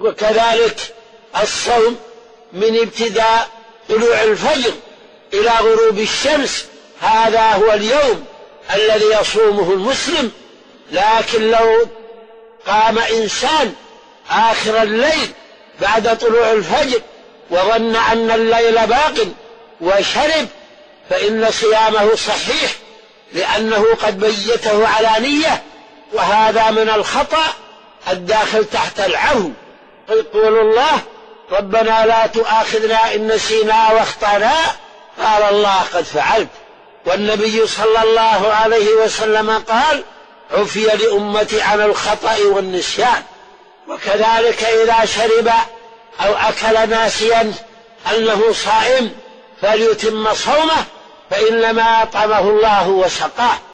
وكذلك الصوم من ابتداء طلوع الفجر إلى غروب الشمس، هذا هو اليوم الذي يصومه المسلم. لكن لو قام إنسان آخر الليل بعد طلوع الفجر وظن أن الليل باق وشرب فإن صيامه صحيح، لأنه قد بيته على نية، وهذا من الخطأ الداخل تحت العفو. يقول الله: ربنا لا تؤاخذنا إن نسينا واخطأنا، قال الله: قد فعلت. والنبي صلى الله عليه وسلم قال: عفي لأمتي عن الخطأ والنسيان. وكذلك إذا شرب أو أكل ناسيا أنه صائم فليتم صومه، فإنما أطعمه الله وسقاه.